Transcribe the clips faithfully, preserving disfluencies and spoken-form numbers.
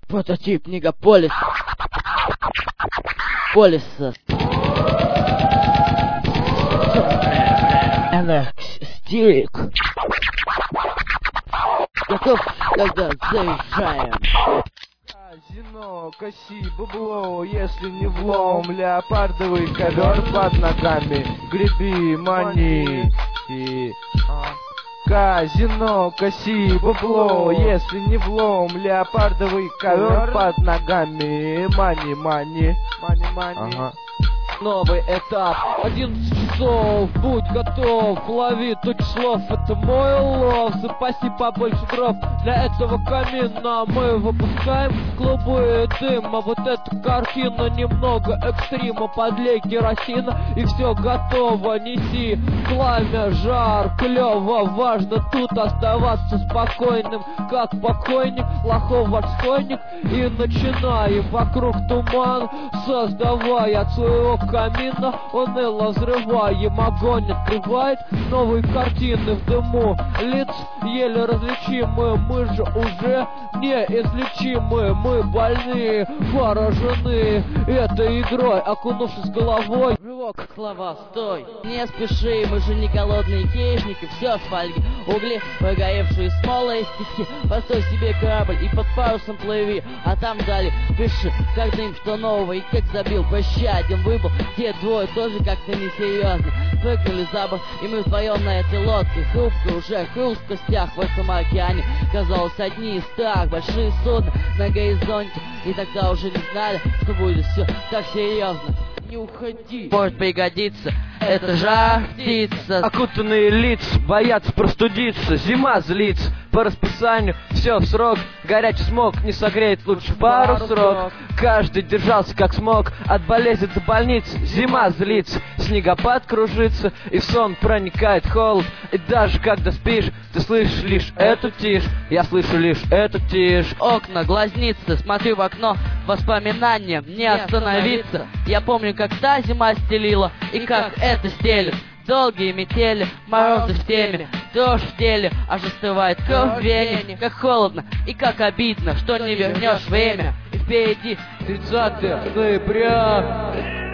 Прототип мегаполис. Полиса. Энергостирик. Готов, когда заезжаем. Казино, коси бабло, если не влом. Леопардовый ковер под ногами. Греби мани. И... Казино, коси бабло, если не влом. Леопардовый ковер под ногами. Мани, мани. Мани, мани. Ага. Новый этап, одиннадцать часов, будь готов, лови тут слов, это мой улов, запаси побольше дров, для этого камина мы выпускаем клубы дым, а вот эта картина немного экстрима, подлей керосина и все готово, неси пламя, жар, клево, важно тут оставаться спокойным, как покойник, лохов отстойник, и начинаем вокруг туман, создавай от своего камина, уныло взрываем, огонь открывает новые картины в дыму, лиц еле различимы, мы же уже неизлечимы, мы больные, поражены этой игрой, окунувшись головой. Рывок, слова, стой, не спеши, мы же не голодные хищники, все в фольге, угли, выгоревшие смолы и стихи, постой себе корабль и под парусом плыви, а там далее пиши, как дым, что нового и как забил, пощаден, выбыл. Те двое тоже как-то несерьезно прыгнули за борт, и мы вдвоем на этой лодке. Хрупко уже, хруст в костях в этом океане. Казалось, одни из страх, большие судна на горизонте. И тогда уже не знали, что будет все так серьезно. Не уходи, может пригодиться. Это жар птица. Окутанные лица боятся простудиться. Зима злится по расписанию, все в срок. Горячий смог не согреет лучше пару срок. Каждый держался как смог, от болезни до больницы. Зима злится, снегопад кружится, и в сон проникает холод. И даже когда спишь, ты слышишь лишь эту тишь. Я слышу лишь эту тишь. Окна, глазницы, смотрю в окно, воспоминания, не остановиться. Я помню, как та зима стелила, и как это стелит. Долгие метели, морозы в теме, дрожь в теле, аж остывает кровь в вене. Как холодно и как обидно, что не вернешь время. И впереди тридцатое ноября.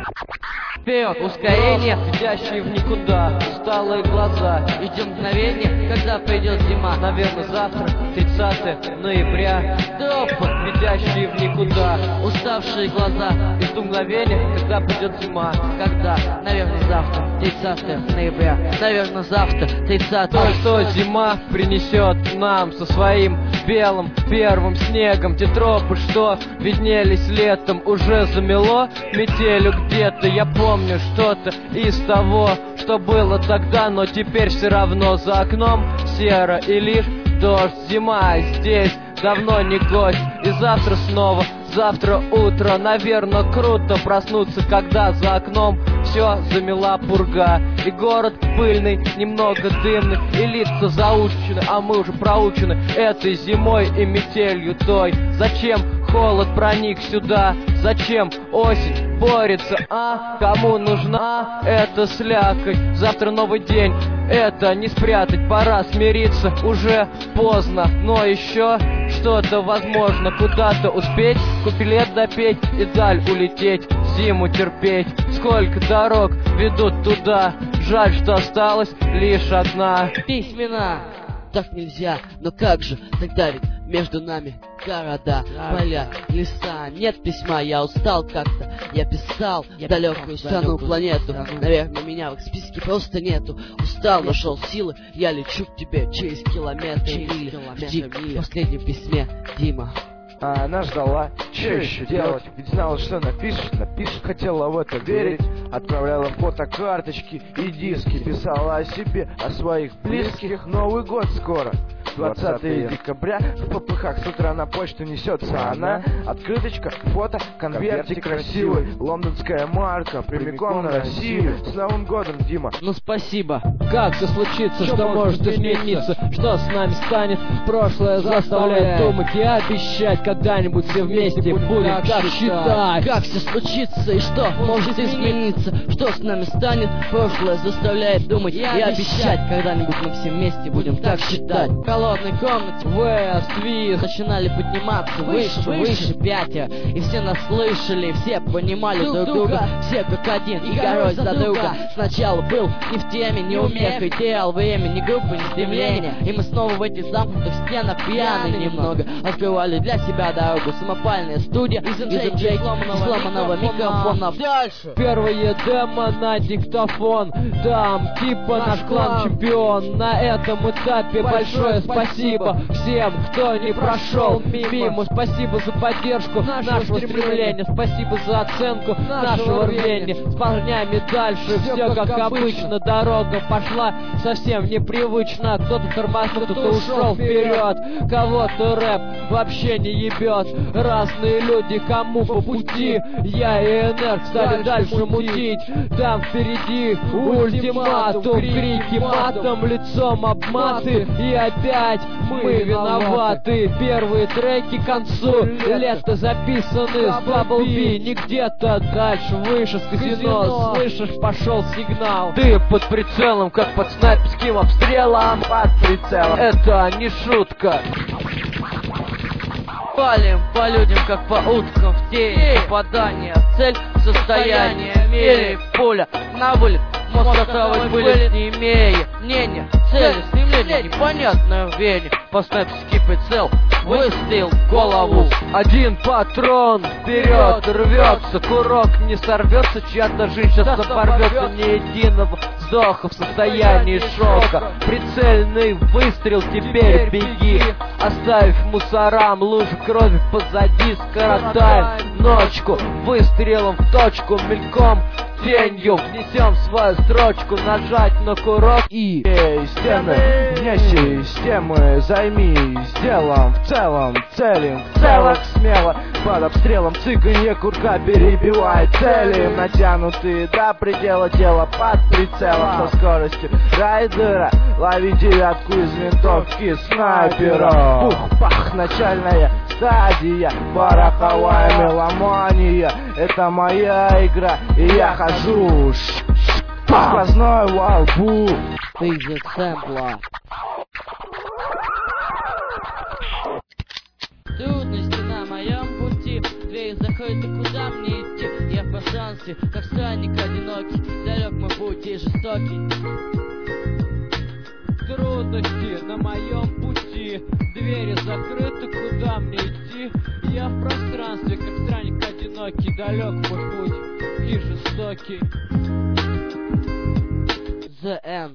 Вперед, ускорение, летящие в никуда, усталые глаза. Ждем мгновения, когда придет зима. Наверное, завтра, тридцатое ноября. Тропы, летящие в никуда, уставшие глаза. И жду мгновения, когда придет зима. Когда? Наверное, завтра, тридцатое ноября. Наверное, завтра, тридцатое. То, что зима принесет нам со своим белым первым снегом. Те тропы, что виднелись летом, уже замело метелью где-то. Я помню что-то из того, что было тогда, но теперь все равно за окном серо и лишь дождь. Зима здесь давно не гость, и завтра снова, завтра утро. Наверное, круто проснуться, когда за окном все замела пурга. И город пыльный, немного дымный, и лица заучены, а мы уже проучены этой зимой и метелью той. Зачем холод проник сюда? Зачем осень борется, а? Кому нужна эта слякоть? Завтра новый день, это не спрятать. Пора смириться, уже поздно, но еще что-то возможно. Куда-то успеть, куплет допеть и даль улететь, зиму терпеть. Сколько дорог ведут туда, жаль, что осталась лишь одна. Письмена. Так нельзя, но как же, тогда ведь между нами города, поля, леса. Нет письма, я устал как-то. Я писал в далекую страну, планету. Наверное, меня в их списке просто нету. Устал, нашел силы, я лечу к тебе через километры мили. Жди в последнем письме, Дима. А она ждала, что еще делать? Ведь знала, что напишет, напишет, хотела в это верить. Отправляла фотокарточки и диски, писала о себе, о своих близких. Новый год скоро, двадцатое декабря. В попыхах с утра на почту несется она. Открыточка, фото, конвертик красивый. Лондонская марка, прямиком на Россию. С Новым годом, Дима. Ну спасибо. Как все случится, что, что может измениться? Что с нами станет? Прошлое заставляет думать и обещать. Когда-нибудь все вместе будем так считать. Как все случится и что может измениться? Что с нами станет? Прошлое заставляет думать и обещать. Когда-нибудь мы все вместе будем так считать. холодной комнате В, свист. начинали подниматься выше, выше пятя. И все нас слышали, все понимали друг друга, все как один, и горой за друга. Сначала был не в теме, не умех, и делал время, ни группы, ни стремления. И мы снова в этих замкнутых стенах пьяны немного открывали для себя дорогу. Самопальная студия из эм джей, сломанного микрофона. Дальше. Первое демо на диктофон. Там типа наш, наш клан чемпион. На этом этапе большое спасибо всем, кто не прошел мимо. Спасибо за поддержку нашего, нашего стремления. Спасибо за оценку нашего, нашего рвения. С парнями дальше все, все как, как обычно. Дорога пошла совсем непривычно. Кто-то тормознул, кто-то ушел вперед. Кого-то рэп вообще не ебет. Разные люди, кому по пути. Я и эн эр стали дальше, дальше мутить. Там впереди ультиматум, крики матом, лицом обматы. И опять мы виноваты. Первые треки к концу лета записаны с Bubble B. Не где-то дальше, выше с казино. Слышишь, пошел сигнал. Ты под прицелом, как под снайперским обстрелом. Под прицелом. Это не шутка. Палим по людям, как по уткам в тень. Попадание в цель, состояние мели. Пуля на вылет, мозг готовый вылет, не имея мнения, цели, стремления, непонятное в вене. По снайперский прицел, выстрел в голову. Один патрон вперед рвется, курок не сорвется, чья-то жизнь сейчас оборвется. Ни единого вздоха в состоянии шока. Прицельный выстрел, теперь беги, оставив мусорам лужу крови позади. Скоротаем ночку выстрелом в точку, мельком тенью внесем свою строчку. Нажать на курок и стены вне системы займись делом в целом, целим в целых смело. Под обстрелом цыканье курка перебивает цели. Натянутые до предела тела под прицелом. Со скоростью райдера лови девятку из винтовки снайпера. Пух-пах, начальная стадия, пороховая меломания. Это моя игра, и я хожу сквозной во лбу. Ты из сэмпла. Трудности на моем пути, двери закрыты, куда мне идти? Я в пространстве, как странник одинокий, далек мой путь и жестокий. Трудности на моем пути, двери закрыты, куда мне идти? Я в пространстве, как странник одинокий, далек мой путь и жестокий. The End.